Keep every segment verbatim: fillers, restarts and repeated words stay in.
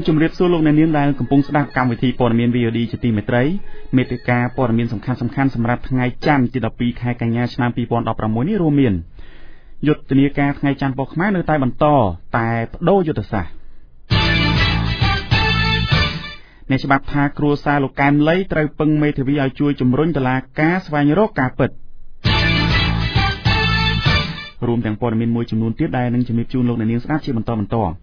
ជំរាបសួរលោកអ្នកនាងដែលកំពុងស្ដាប់កម្មវិធីព័ត៌មាន វី អូ ឌី ជាទីមេត្រីមេតិកាព័ត៌មានសំខាន់សំខាន់សម្រាប់ថ្ងៃច័ន្ទទីដប់ពីរខែកញ្ញាឆ្នាំពីរពាន់ដប់ប្រាំមួយនេះរួមមានយុទ្ធនាការថ្ងៃច័ន្ទប៉ុស្តិ៍ខ្មែរនៅតែបន្តតែបដូរយុទ្ធសាស្ត្រអ្នកច្បាប់ថាគ្រួសារលោកកែមលីត្រូវពឹងមេធាវីឲ្យជួយជំរុញតុលាការស្វែងរកការពិតរួមទាំងព័ត៌មានមួយចំនួនទៀតដែលនឹងជំរាបជូនលោកអ្នកនាងស្ដាប់ជាបន្តបន្ទាប់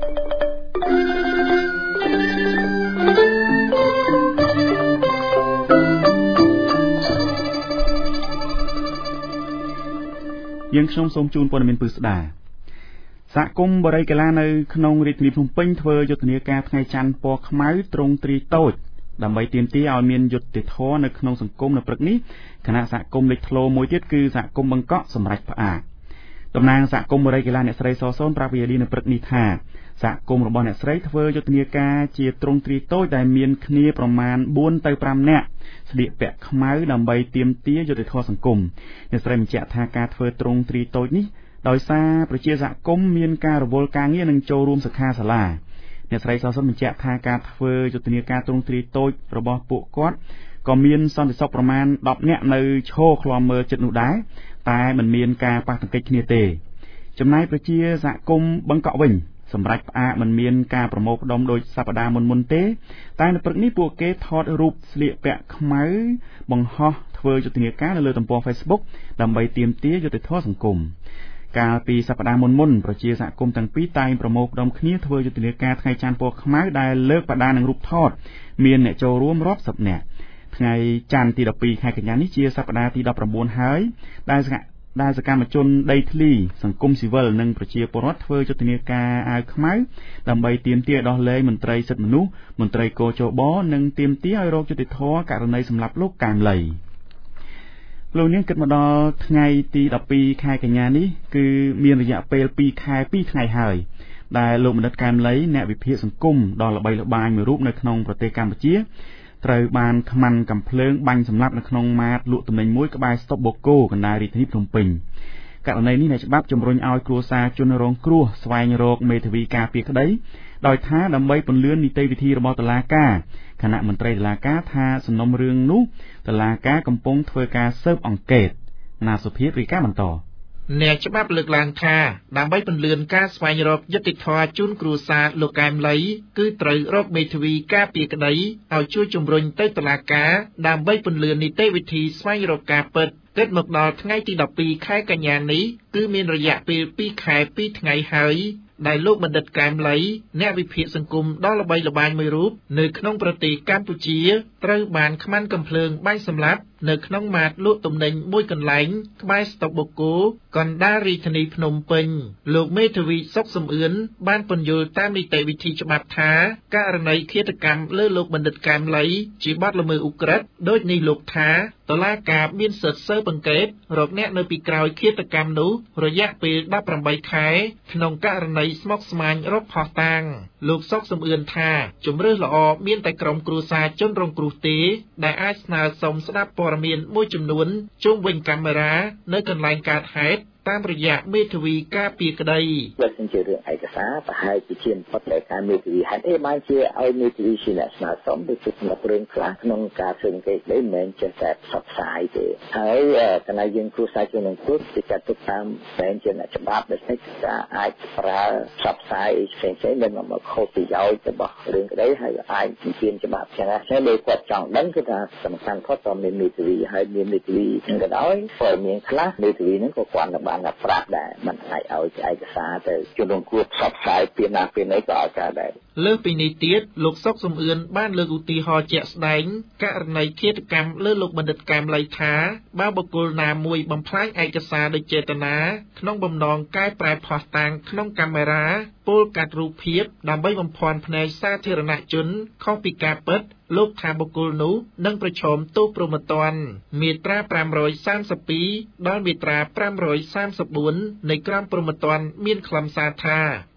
យើងខ្ញុំសូមជូនព័ត៌មានពិស្ដាសហគមន៍បរិយាកាឡានៅក្នុងរាជធានីភ្នំពេញធ្វើយុទ្ធនាការថ្ងៃច័ន្ទពណ៌ខ្មៅត្រង់ទ្រីតូចដើម្បីទាមទារឲ្យមានយុត្តិធម៌នៅក្នុងសង្គមនៅព្រឹកនេះគណៈសហគមន៍លេចធ្លោមួយទៀតគឺសហគមន៍បង្កក់សម្រាប់ផ្អាកតំណាងសហគមន៍បរិយាកាឡាអ្នកស្រីសសូនប្រាប់វី អូ ឌី នៅព្រឹកនេះថាសហគមន៍របស់អ្នកស្រីធ្វើយុទ្ធនាការជាត្រង់ទ្រីតូចដែលមានគ្នាប្រមាណបួនទៅប្រាំនាក់ស្លៀកពាក់ខ្មៅដើម្បីទាមទារយុត្តិធម៌សង្គមអ្នកស្រីបញ្ជាក់ថាការធ្វើត្រង់ទ្រីតូចនេះដោយសារប្រជាសហគមន៍មានការរវល់ការងារនិងចូលរួមសិក្ខាសាលាអ្នកស្រីសសូនបញ្ជាក់ថាការធ្វើយុទ្ធនាការត្រង់ទ្រីតូចរបស់ពួកគាត់ក៏មានសន្តិសុខប្រមាណដប់នាក់នៅឈរឃ្លាំមើលចិត្តនោះដែរតែមិនមានការប៉ះទង្គិចគ្នាទេចំណែកប្រជាសហគមន៍បង្កក់វិញសម្រាប់ផ្អាកមិនមានការប្រមូលផ្ដុំដោយសប្តាហ៍មុនមុនទេតែនៅព្រឹកនេះពួកគេថតរូបស្លៀកពាក់ខ្មៅបង្ហោះធ្វើយុទ្ធនាការនៅលើទំព័រ Facebook ដើម្បីទាមទារយុត្តិធម៌សង្គមកាលពីសប្តាហ៍មុនមុនប្រជាសហគមន៍ទាំងពីរតែងប្រមូលផ្ដុំគ្នាធ្វើយុទ្ធនាការថ្ងៃច័ន្ទពណ៌ខ្មៅដែលលើកបដានឹងរូបថតមានអ្នកចូលរួមរាប់សិបនាក់ថ្ងៃច័ន្ទទីដប់ពីរខែកញ្ញានេះជាសប្តាហ៍ទីដប់ប្រាំបួនហើយដែលដែលសកម្មជនដីធ្លីសង្គមស៊ីវិលនិងប្រជាពលរដ្ឋធ្វើយុទ្ធនាការអាវខ្មៅដើម្បីទាមទារដោះលែងមន្ត្រីសិទ្ធិមនុស្សមន្ត្រីកោជបនិងទាមទារឲ្យរកយុត្តិធម៌ករណីសម្លាប់លោកកែមលីលោកនាងគិតមកដល់ថ្ងៃទីដប់ពីរខែកញ្ញានេះគឺមានរយៈពេលពីរខែពីរថ្ងៃហើយដែលលោកបណ្ឌិតកែមលីអ្នកវិភាគសង្គមដ៏ល្បីល្បាញមួយរូបនៅក្នុងប្រទេសកម្ពុជាត្រូវបានខ្មាន់កំភ្លើងបាញ់សម្លាប់នៅក្នុងម៉ាតលក់ទំនិញមួយក្បែរស្តុបបូកូកណ្ដាលរាជធានីភ្នំពេញករណីនេះអ្នកច្បាប់ជំរុញឲ្យគ្រួសារជនរងគ្រោះស្វែងរកមេធាវីការពារក្តីដោយថាដើម្បីពន្លឿននីតិវិធីរបស់តុលាការគណៈមន្ត្រីតុលាការថាសំណុំរឿងនោះតុលាការកំពុងធ្វើការស៊ើបអង្កេតណាសុភាពរីកាបន្តអ្នកច្បាប់លើកឡើងថាដើម្បីពន្លឿនការស្វែងរកយុត្តិធម៌ជូនគ្រួសារលោកកែមលីគឺត្រូវរកមេធាវីការពារក្តីឲ្យជួយជំរុញទៅតុលាការដើម្បីពន្លឿននីតិវិធីស្វែងរកការពិតគិតមកដល់ថ្ងៃទីដប់ពីរខែកញ្ញានេះគឺមានរយៈពេលពីរខែពីរថ្ងៃហើយដែលលោកបណ្ឌិតកែមលីអ្នកវិភាគសង្គមដ៏ល្បីល្បាញមួយរូបនៅក្នុងប្រទេសកម្ពុជាត្រូវបានខ្មាន់កំភ្លើងបាញ់សម្លាប់នៅក្នុងម៉ាតលក់ទំនិញមួយកន្លែងក្បែរស្តុបបូកូកណ្ដាលរាជធានីភ្នំពេញលោកមេធាវីសុកសំអឿនបានពន្យល់តាមនីតិវិធីច្បាប់ថាករណីឃាតកម្មលើលោកបណ្ឌិតកែមលីជាបទល្មើសឧក្រិដ្ឋដូចនេះលោកថាតុលាការមានសិទ្ធិស៊ើបអង្កេតរកអ្នកនៅពីក្រោយឃាតកម្មនោះរយៈពេលដប់ប្រាំបីខែក្នុងករណីស្មុគស្មាញរកភស្តុតាងលោកសុកសំអឿនថាជំរឿសល្អមានតែក្រុមគ្រួសារជនរងគ្រោះទេដែលអាចស្នើសុំស្ដាប់ព័ត៌មានមួយចំនួនជុំវិញកាមេរ៉ានៅកន្លែងកើតហេតុតាមរយៈមេធាវីការពារក្តីបើសិនជារឿងឯកសារប្រហែលជាជាផុតដោយការមេធាវីហេតុអីបានជាឲ្យមេធាវីជាអ្នកស្នើសុំទៅសម្រាប់រឿងខ្លះក្នុងការស៊ើបអង្កេតនេះមិនមែនចេះតែផ្សព្វផ្សាយទេហើយកណ្ដាលយើងគ្រូសាស្ត្រជំនាញពុទ្ធទីចាត់ទុកតាមបែបជាអ្នកច្បាប់ដែលការអាចប្រើផ្សព្វផ្សាយផ្សេងៗដែលមកខុសប្រយោជន៍របស់រឿងក្តីហើយអាចជំទានច្បាប់ចឹងណាចឹងដោយគាត់ចង់ដឹងគឺថាសំខាន់គាត់តមានមេធាវីហើយមានមេធាវីនឹងក៏ដោយព័ត៌មានខ្លះមេធាវីនឹងក៏គាត់បានតែប្រាប់ដែរមិនអាចឲ្យឯកសារទៅជនរងគ្រោះផ្សព្វផ្សាយពីណាពីណីក៏ឲ្យការដែរលើសពីនេះទៀតលោកសុកសំអឿនបានលើកឧទាហរណ៍ជាក់ស្ដែងករណីឃាតកម្មលើលោកបណ្ឌិតកែមលីថាបើបុគ្គលណាមួយបំផ្លាញឯកសារដោយចេតនាក្នុងបំណងកែប្រែភស្តុតាងក្នុងកាមេរ៉ាពោលកាត់រូបភាពដើម្បីបំភាន់ភ្នែកសាធារណជនខុសពីការពិតលោកថាបុគ្គលនោះនឹងប្រឈមទោសព្រហ្មទណ្ឌមាត្រាប្រាំរយសាមសិបពីរដល់មាត្រាប្រាំរយសាមសិបបួននៃក្រមព្រហ្មទណ្ឌមានខ្លឹមសារថា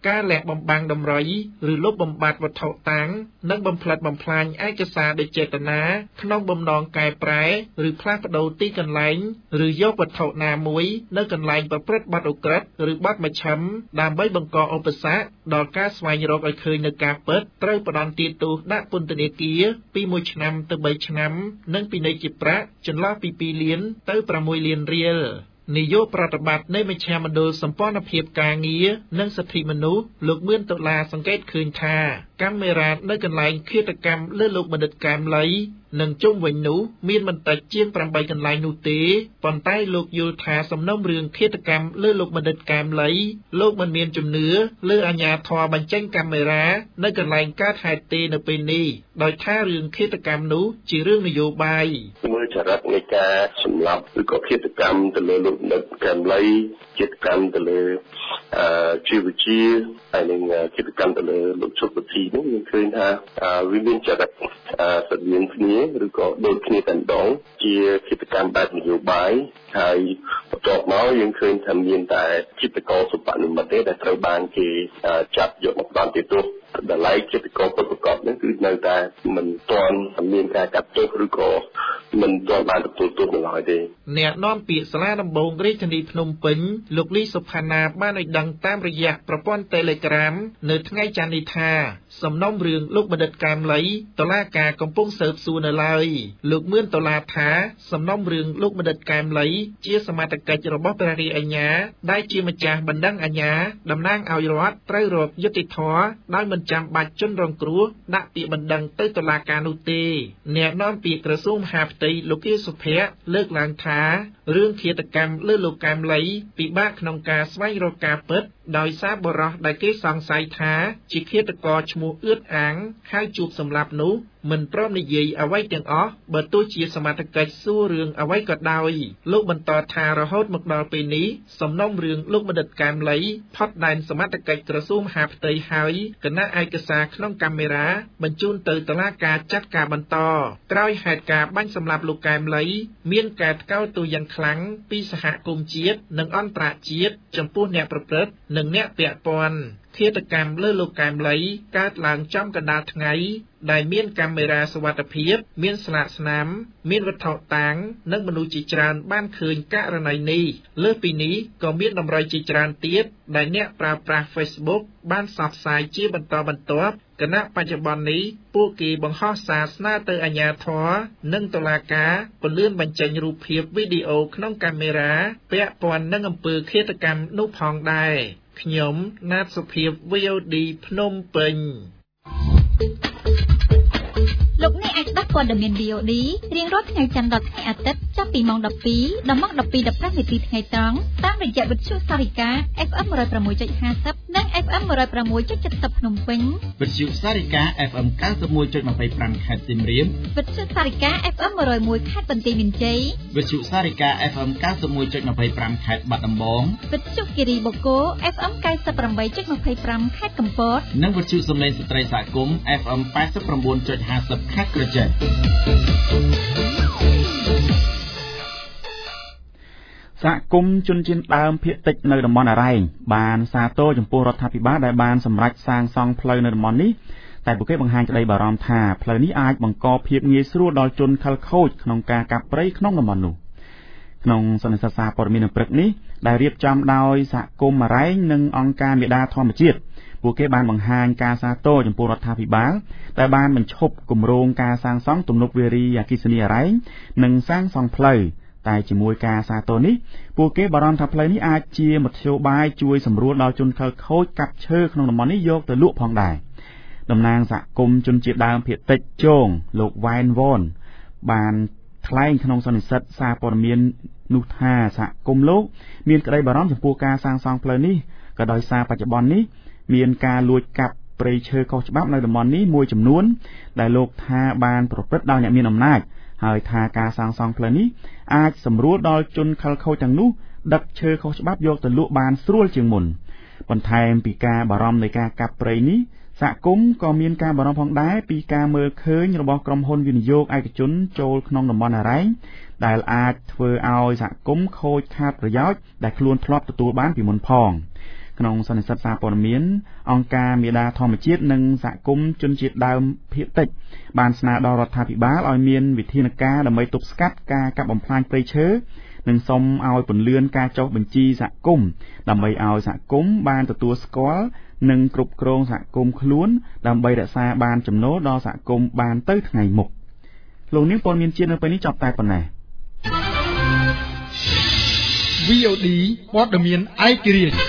ការលះបំបាំងដំរីឬលុបបំបាត់វត្ថុតាំងនិងបំផ្លិចបំផ្លាញឯកសារដោយចេតនាក្នុងបំណងកែប្រែឬផ្លាស់ប្ដូរទីកន្លែងឬយកវត្ថុណាមួយនៅកន្លែងប្រព្រឹត្តបទឧក្រិដ្ឋឬបទមជ្ឈិមដើម្បីបង្កឧបសគ្គដល់ការស្វែងរកឲ្យឃើញនៅការពិតត្រូវផ្តន្ទាទោសដាក់ពន្ធនាគារពីមួយឆ្នាំទៅបីឆ្នាំនិងពិន័យជាប្រាក់ចន្លោះពីពីរលានទៅប្រាំមួយលានរៀលនាយកប្រតិបត្តិនៃមជ្ឈមណ្ឌលសម្ព័ន្ធភាពការងារនិងសិទ្ធិមនុស្សលោកមឿនដុល្លារសង្កេតឃើញថាកាមេរ៉ានៅកន្លែងឃាតកម្មលើលោកបណ្ឌិតកែមលីនិងជុំវិញនោះមានមិនតិចជាងប្រាំបីកន្លែងនោះទេប៉ុន្តែលោកយល់ថាសំណុំរឿងឃាតកម្មលើលោកបណ្ឌិតកែមលីលោកមិនមានជំនឿលើអាជ្ញាធរបញ្ចេញកាមេរ៉ានៅកន្លែងកើតហេតុទេនៅពេលនេះដោយថារឿងឃាតកម្មនោះជារឿងនយោបាយមើលចរិតនៃការសម្លាប់ឬក៏ឃាតកម្មទៅលើលោកបណ្ឌិតកែមលីឃាតកម្មទៅលើអឺជីវជាហើយនឹងឃាតកម្មទៅលើលោកជុតវិធីនោះយើងឃើញថាវាមានចរិតស្រដៀងគ្នាឬក៏ដូចគ្នាតែម្ដងជាឃាតកម្មបែបនយោបាយហើយបន្ទាប់មកយើងឃើញថាមានតែគិតកោសុបនិមិត្តទេដែលត្រូវបានគេចាប់យកមកផ្ដន្ទាទោសតម្លៃគិតកោពិតប្រាកដនេះគឺនៅតែមិនទាន់មានការកាត់ទោសឬក៏មិនទាន់បានទទួលទោសនៅឡើយទេអ្នកនាំពាក្យសាលាដំបងរាជធានីភ្នំពេញលោកលីសុផាណាបានឲ្យដឹងតាមរយៈប្រព័ន្ធ Telegram នៅថ្ងៃច័ន្ទនេះថាសំណុំរឿងលោកបណ្ឌិតកែមលីតុលាការកំពុងស៊ើបសួរនៅឡើយលោកមឿនដុល្លារថាសំណុំរឿងលោកបណ្ឌិតកែមលីជាសមត្ថកិច្ចរបស់ព្រះរាជអាជ្ញាដែលជាម្ចាស់បណ្ដឹងអាជ្ញាតំណាងឲ្យរដ្ឋត្រូវរកយុត្តិធម៌ដោយមិនចាំបាច់ជនរងគ្រោះដាក់ពាក្យបណ្ដឹងទៅតុលាការនោះទេអ្នកនាំពាក្យក្រសួងមហាផ្ទៃលោកគៀសុភ័ក្រលើកឡើងថារឿងឃាតកម្មលើលោកកែមលីពិបាកក្នុងការស្វែងរកការពិតដោយសារបុរសដែលគេសង្ស័យថាជាឃាតករឈ្មោះអឿតអាងហើយជួបសម្លាប់នោះមិនព្រមនិយាយអ្វីទាំងអស់បើទោះជាសមត្ថកិច្ចសួររឿងអ្វីក៏ដោយលោកបន្តថារហូតមកដល់ពេលនេះសំណុំរឿងលោកបណ្ឌិតកែមលីផុតដែនសមត្ថកិច្ចក្រសួងមហាផ្ទៃហើយគណៈឯកសារក្នុងកាមេរ៉ាបញ្ជូនទៅតុលាការចាត់ការបន្តក្រោយហេតុការណ៍បាញ់សម្លាប់លោកកែមលីមានការថ្កោលទោសយ៉ាងខ្លាំងពីសហគមន៍ជាតិនិងអន្តរជាតិចំពោះអ្នកប្រព្រឹត្តនិងអ្នកពាក់ព័ន្ធឃាតកម្មលើលោកកែមលីកើតឡើងចំកណ្ដាលថ្ងៃដែលមានកាមេរ៉ាសុវត្ថិភាពមានស្លាកស្នាមមានវត្ថុតាងនិងមនុស្សជាច្រើនបានឃើញករណីនេះលើសពីនេះក៏មានតម្រុយជាច្រើនទៀតដែលអ្នកប្រើប្រាស់ Facebook បានផ្សព្វផ្សាយជាបន្តបន្ទាប់គណៈបច្ចុប្បន្ននេះពួកគេបង្ហោះសារស្នើទៅអាជ្ញាធរនិងតុលាការពន្យាបញ្ចេញរូបភាពវីដេអូក្នុងកាមេរ៉ាពាក់ព័ន្ធនឹងអំពើឃាតកម្មនោះផងដែរខ្ញុំណាតសុភាព វី អូ ឌី ភ្នំពេញលោកអ្នកអាចស្ដាប់ព័ត៌មាន វី អូ ឌី រៀងរាល់ថ្ងៃច័ន្ទដល់ថ្ងៃអាទិត្យចាប់ពីម៉ោងដប់ពីរដល់ម៉ោងដប់ពីរ ដប់ប្រាំនាទីថ្ងៃត្រង់តាមរយៈវិទ្យុសារិកា អេហ្វ អេម một không sáuห้าศูนย์ និង អេហ្វ អេម một không sáuเจ็ดศูนย์ ភ្នំពេញវិទ្យុសារិកា អេហ្វ អេម เก้าสิบเอ็ดจุดยี่สิบห้า ខេត្តសៀមរាបវិទ្យុសារិកា អេហ្វ អេម một không một ខេត្តបន្ទាយមានជ័យវិទ្យុសារិកា អេហ្វ អេម เก้าสิบเอ็ดจุดยี่สิบห้า ខេត្តបាត់ដំបងវិទ្យុគិរីបូកូ អេហ្វ អេម 九十八จุดยี่สิบห้า ខេត្តកំពតនិងវិទ្យុសំឡេងស្ត្រីសហគមន៍ អេហ្វ អេម แปดสิบเก้าจุดห้าศูนย์ ខេត្តក្រចេះសហគមន៍ជនជាតិដើមភាគតិចនៅតំបន់អរ៉ែងបានសាទរចំពោះរដ្ឋាភិបាលដែលបានសម្រេចសាងសង់ផ្លូវនៅតំបន់នេះតែពួកគេបង្ហាញក្តីបារម្ភថាផ្លូវនេះអាចបង្កភាពងាយស្រួលដល់ជនខិលខូចក្នុងការកាប់ព្រៃក្នុងតំបន់នោះក្នុងសន្និសីទសារព័ត៌មានព្រឹកនេះដែលរៀបចំដោយសហគមន៍អរ៉ែងនិងអង្គការមេដាធម្មជាតិពួកគេបានបង្ហាញការសាទរចំពោះរដ្ឋាភិបាលដែលបានបញ្ឈប់គម្រោងការសាងសង់ទំនប់វារីអគ្គិសនីអរ៉ែងនិងសាងសង់ផ្លូវតែជាមួយការសាទរនេះពួកគេបារម្ភថាផ្លូវនេះអាចជាមធ្យោបាយជួយសម្រួលដល់ជនខិលខូចកាប់ឈើក្នុងតំបន់នេះយកទៅលក់ផងដែរតំណាងសហគមន៍ជនជាតិដើមភាគតិចជងលោកវ៉ែនវ៉នបានថ្លែងក្នុងសន្និសីទសារព័ត៌មាននោះថាសហគមន៍លោកមានក្តីបារម្ភចំពោះការសាងសង់ផ្លូវនេះក៏ដោយសារបច្ចុប្បន្ននេះមានការលួចកាប់ព្រៃឈើខុសច្បាប់នៅតំបន់នេះមួយចំនួនដែលលោកថាបានប្រព្រឹត្តដោយអ្នកមានអំណាចហើយថាការសាងសង់ផ្លូវនេះអាចសម្រួលដល់ជនខិលខូចទាំងនោះដឹកឈើខុសច្បាប់យកទៅលក់បានស្រួលជាងមុនបន្ថែមពីការបារម្ភនៃការកាប់ព្រៃនេះសហគមន៍ក៏មានការបារម្ភផងដែរពីការមើលឃើញរបស់ក្រុមហ៊ុនវិនិយោគឯកជនចូលក្នុងតំបន់អរ៉ែងដែលអាចធ្វើឲ្យសហគមន៍ខូចខាតប្រយោជន៍ដែលខ្លួនធ្លាប់ទទួលបានពីមុនផងខក្នុងសន្និសីទសារព័ត៌មានអង្គការមេដាធម្មជាតិនិងសហគមន៍ជនជាតិដើមភាគតិចបានស្នើដល់រដ្ឋាភិបាលឲ្យមានវិធានការដើម្បីទប់ស្កាត់ការកាប់បំផ្លាញព្រៃឈើនិងសូមឲ្យពន្យាការចុះបញ្ជីសហគមន៍ដើម្បីឲ្យសហគមន៍បានទទួលស្គាល់និងគ្រប់គ្រងសហគមន៍ខ្លួនដើម្បីរក្សាបានចំណូលដល់សហគមន៍បានទៅថ្ងៃមុខលោកនាងព័ត៌មានជាតិនៅពេលនេះចប់តែប៉ុណ្ណេះវី អូ ឌី ព័ត៌មានឯករាជ្យ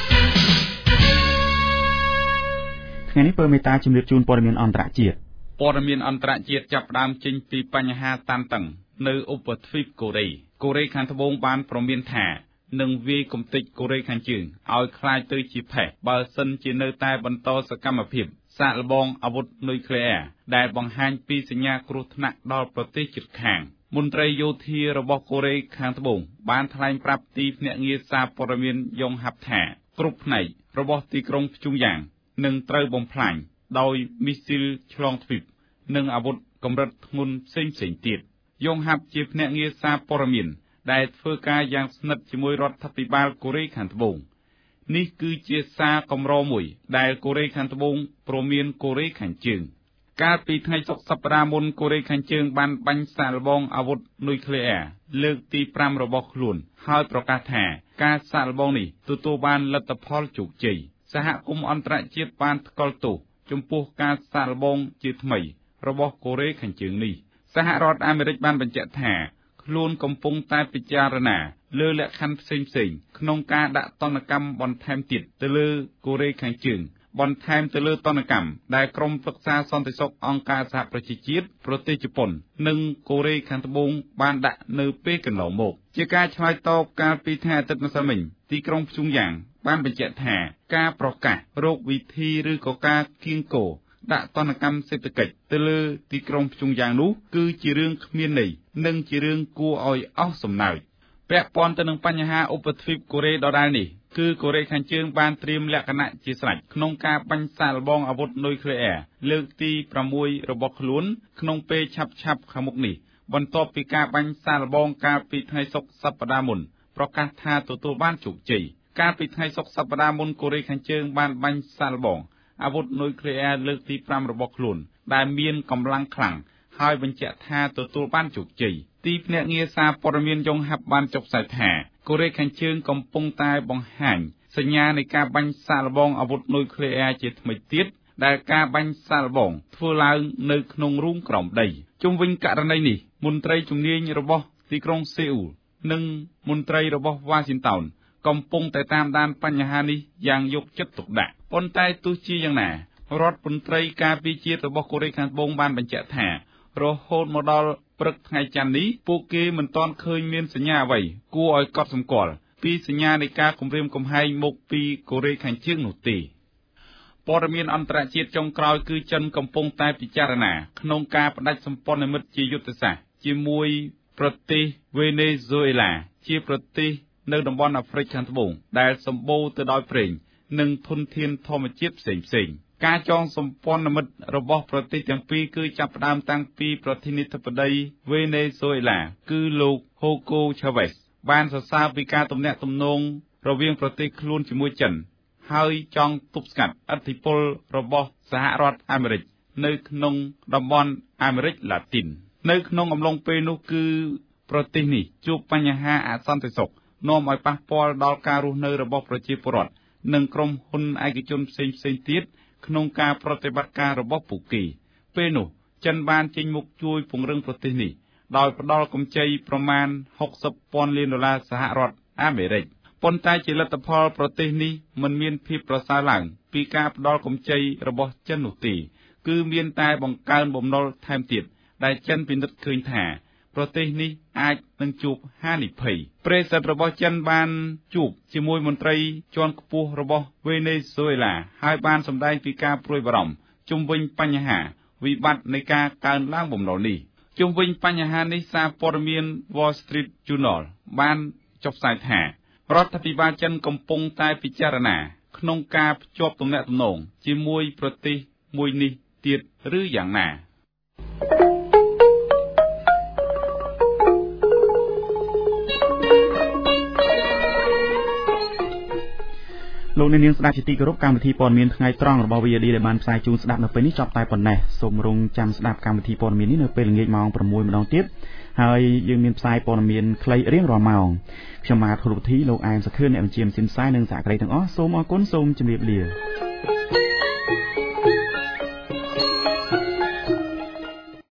ថ្ងៃនេះពើមេតាជំរាបជូនព័ត៌មានអន្តរជាតិព័ត៌មានអន្តរជាតិចាប់ផ្ដើមចេញពីបញ្ហាតានតឹងនៅឧបទ្វីបកូរ៉េកូរ៉េខាងត្បូងបានប្រមានថានឹងវាយគំទេចកូរ៉េខាងជើងឲ្យคล้ายទៅជាផេះបើសិនជានៅតែបន្តសកម្មភាពសាកល្បងអាវុធនុយក្លេអ៊ែរដែលបង្ហាញពីសញ្ញាគ្រោះថ្នាក់ដល់ប្រទេសជិតខាងមន្ត្រីយោធារបស់កូរ៉េខាងត្បូងបានថ្លែងប្រាប់ទីភ្នាក់ងារសារព័ត៌មានយ៉ុងហាប់ថាគ្រប់ផ្នែករបស់ទីក្រុងព្យុងយ៉ាងនឹងត្រូវបំផ្លាញដោយមីស៊ីលឆ្លងទ្វីបនិងអាវុធកម្រិតធ្ងន់ផ្សេងៗទៀតយ៉ុងហាប់ជាភ្នាក់ងារសារព័ត៌មានដែលធ្វើការយ៉ាងស្និទ្ធជាមួយរដ្ឋាភិបាលកូរ៉េខាងត្បូងនេះគឺជាសារកម្រមួយដែលកូរ៉េខាងត្បូងព្រមានកូរ៉េខាងជើងកាលពីថ្ងៃសុក្រសប្តាហ៍មុនកូរ៉េខាងជើងបានបាញ់សាកល្បងអាវុធនុយក្លេអ៊ែរលើកទីប្រាំរបស់ខ្លួនហើយប្រកាសថាការសាកល្បងនេះទទួលបានលទ្ធផលជោគជ័យសហគមន៍អន្តរជាតិបានថ្កោលទោសចំពោះការសាកល្បងជាថ្មីរបស់កូរ៉េខាងជើងនេះសហរដ្ឋអាមេរិកបានបញ្ជាក់ថាខ្លួនកំពុងតែពិចារណាលើលក្ខខណ្ឌផ្សេងៗក្នុងការដាក់ទណ្ឌកម្មបន្ថែមទៀតទៅលើកូរ៉េខាងជើងបន្ថែមទៅលើទណ្ឌកម្មដែលក្រុមប្រឹក្សាសន្តិសុខអង្គការសហប្រជាជាតិប្រទេសជប៉ុននិងកូរ៉េខាងត្បូងបានដាក់នៅពេលកន្លងមកជាការឆ្លើយតបកាលពីថ្ងៃអាទិត្យម្សិលមិញទីក្រុងព្យុងយ៉ាងបានបញ្ជាក់ថាការប្រកាសរកវិធីឬក៏ការគៀងគរដាក់ទណ្ឌកម្មសេដ្ឋកិច្ចទៅលើទីក្រុងព្យុងយ៉ាងនោះគឺជារឿងគ្មានន័យនិងជារឿងគួរឲ្យអស់សំណើចពាក់ព័ន្ធទៅនឹងបញ្ហាឧបទ្វីបកូរ៉េដដែលនេះគឺកូរ៉េខាងជើងបានត្រៀមលក្ខណៈជាស្រេចក្នុងការបាញ់សាកល្បងអាវុធនុយក្លេអ៊ែរលើកទីប្រាំមួយរបស់ខ្លួនក្នុងពេលឆាប់ៗខាងមុខនេះបន្ទាប់ពីការបាញ់សាកល្បងកាលពីថ្ងៃសុក្រសប្តាហ៍មុនប្រកាសថាទទួលបានជោគជ័យកាលពីថ្ងៃសុក្រសប្តាហ៍មុនកូរ៉េខាងជើងបានបាញ់សាកល្បងអាវុធនុយក្លេអ៊ែរលើកទីប្រាំរបស់ខ្លួនដែលមានកម្លាំងខ្លាំងហើយបញ្ជាក់ថាទទួលបានជោគជ័យទីភ្នាក់ងារសារព័ត៌មានយ៉ុងហាប់បានចុះផ្សាយថាកូរ៉េខាងជើងកំពុងតែបង្ហាញសញ្ញានៃការបាញ់សាកល្បងអាវុធនុយក្លេអ៊ែរជាថ្មីទៀតដែលការបាញ់សាកល្បងធ្វើឡើងនៅក្នុងរូងក្រោមដីជុំវិញករណីនេះមន្ត្រីជំនាញរបស់ទីក្រុងសេអ៊ូលនិងមន្ត្រីរបស់វ៉ាស៊ីនតោនកំពុងតែតាមដានបញ្ហានេះយ៉ាងយកចិត្តទុកដាក់ប៉ុន្តែទោះជាយ៉ាងណារដ្ឋមន្ត្រីការពារជាតិរបស់កូរ៉េខាងត្បូងបានបញ្ជាក់ថារហូតមកដល់ព្រឹកថ្ងៃច័ន្ទនេះពួកគេមិនទាន់ឃើញមានសញ្ញាអ្វីគួរឲ្យកត់សម្គាល់ពីសញ្ញានៃការគំរាមកំហែងមកពីកូរ៉េខាងជើងនោះទេព័ត៌មានអន្តរជាតិចុងក្រោយគឺចិនកំពុងតែពិចារណាក្នុងការផ្ដាច់សម្ព័ន្ធមិត្តជាយុទ្ធសាស្ត្រជាមួយប្រទេសវេណេស៊ុយអេឡាជាប្រទេសនៅតំបន់អាហ្វ្រិកខាងត្បូងដែលសម្បូរទៅដោយប្រេងនិងធនធានធម្មជាតិផ្សេងៗការចងសម្ព័ន្ធមិត្តរបស់ប្រទេសទាំងពីរគឺចាប់ផ្ដើមតាំងពីប្រធានាធិបតីវេណេស៊ុយអេឡាគឺលោកហូកូឆាវេសបានសរសើរពីការទំនាក់ទំនងរវាងប្រទេសខ្លួនជាមួយចិនហើយចង់ទប់ស្កាត់ឥទ្ធិពលរបស់សហរដ្ឋអាមេរិកនៅក្នុងតំបន់អាមេរិកឡាទីននៅក្នុងអំឡុងពេលនោះគឺប្រទេសនេះជួបបញ្ហាអសន្តិសុខនាំឲ្យប៉ះពាល់ដល់ការរស់នៅរបស់ប្រជាពលរដ្ឋនិងក្រុមហ៊ុនឯកជនផ្សេងៗទៀតក្នុងការប្រតិបត្តិការរបស់ពួកគេពេលនោះចិនបានចេញមុខជួយពង្រឹងប្រទេសនេះដោយផ្ដល់កម្ចីប្រមាណហុកសិបពាន់លានដុល្លារសហរដ្ឋអាមេរិកប៉ុន្តែជាលទ្ធផលប្រទេសនេះមិនមានភាពប្រសើរឡើងពីការផ្ដល់កម្ចីរបស់ចិននោះទេគឺមានតែបង្កើនបំណុលថែមទៀតដែលចិនពិនិត្យឃើញថាប្រទេសនេះអាចនឹងជួបហានិភ័យប្រេសិតរបស់ចិនបានជួបជាមួយមន្ត្រីជាន់ខ្ពស់របស់វេណេស៊ុយអេឡាហើយបានសម្ដែងពីការព្រួយបារម្ភជុំវិញបញ្ហាវិបត្តិនៃការកើនឡើងបំណុលនេះជុំវិញបញ្ហានេះសារព័ត៌មាន Wall Street Journal បានចុះផ្សាយថារដ្ឋាភិបាលចិនកំពុងតែពិចារណាក្នុងការភ្ជាប់ទំនាក់ទំនងជាមួយប្រទេសមួយនេះទៀតឬយ៉ាងណាលោកអ្នកនាងស្ដាប់ជាទីគោរពកម្មវិធីព័ត៌មានថ្ងៃត្រង់របស់ វី អូ ឌី ដែលបានផ្សាយជូនស្ដាប់នៅពេលនេះចប់តែប៉ុណ្ណេះសូមរងចាំស្ដាប់កម្មវិធីព័ត៌មាននេះនៅពេលល្ងាចម៉ោង 6 ម្ដងទៀតហើយយើងមានផ្សាយព័ត៌មានខ្លីរៀងរាល់ម៉ោងខ្ញុំបាទធុរវិធីលោកអែមសខឿនអ្នកបញ្ជាមស៊ីនផ្សាយនិងសហការីទាំងអស់សូមអរគុណសូមជម្រាបលា